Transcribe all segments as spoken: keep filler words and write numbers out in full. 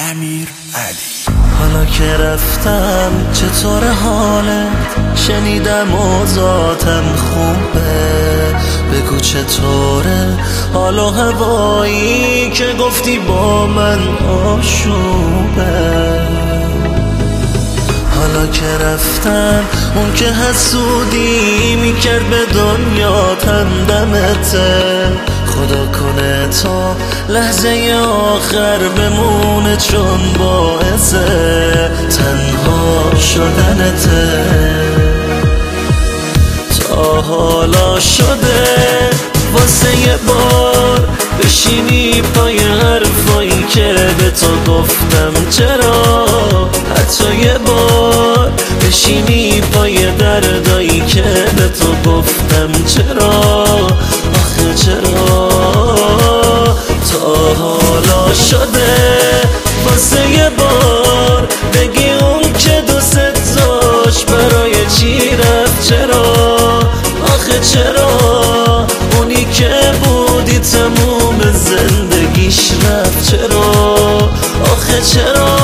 امیرعلی. حالا که رفتم چطور حالت؟ شنیدم اوضاعتم خوبه، بگو چطوره حال و هوایی که گفتی با من آشوبه. حالا که رفتم اون که حسودی میکرد به دنیا تندمته، خدا کنه تا لحظه آخر بمونه چون باعث تنها شدنته. تا حالا شده واسه یه بار بشینی پای حرفایی که به تو گفتم؟ چرا حتی یه بار بشینی پای دردایی که به تو گفتم؟ چرا آخه چرا؟ تا حالا شده واسه یه بار بگی اون که دوست داشت برای چی رفت؟ چرا آخه چرا؟ اونی که بودی تموم زندگیش رفت؟ چرا آخه چرا؟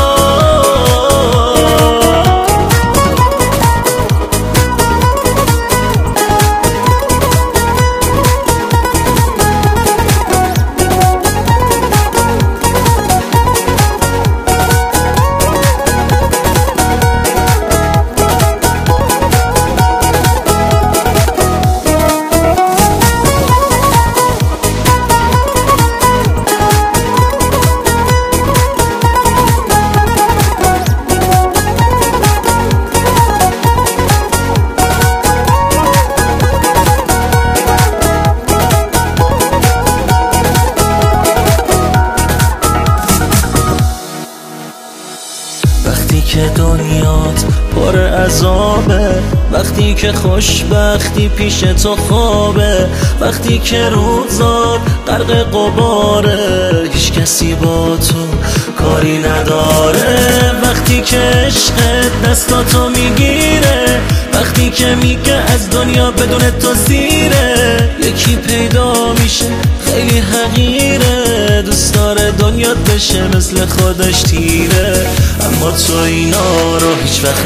وقتی که دنیات پر عذابه، وقتی که خوشبختی پیش تو خوابه، وقتی که روزات غرق غباره هیچ کسی با تو کاری نداره، وقتی که عشقت دستاتو میگیره، وقتی که میگه از دنیا بدون تو زیره، یکی پیدا میشه خیلی حقیره، دوست داره دنیات بشه مثل خودش تیره، اما تو اینا رو هیچ وقت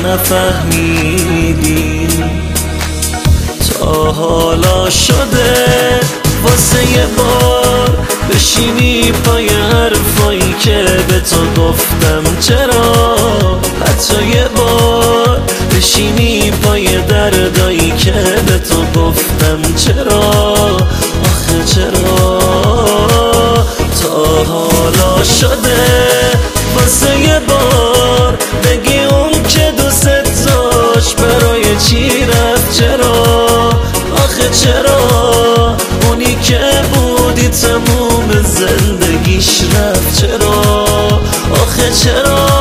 نفهمیدی. تا حالا شده واسه یه بار بشینی پای حرفایی که به تو گفتم؟ چرا حتی یه بار بشینی پای دردایی که به تو گفتم؟ چرا آخه چرا؟ تا حالا شده واسه یه بار بگی اون که دوست داشت برای چی رفت؟ چرا آخه چرا؟ اونی که بودی تموم زندگیش رفت؟ چرا آخه چرا؟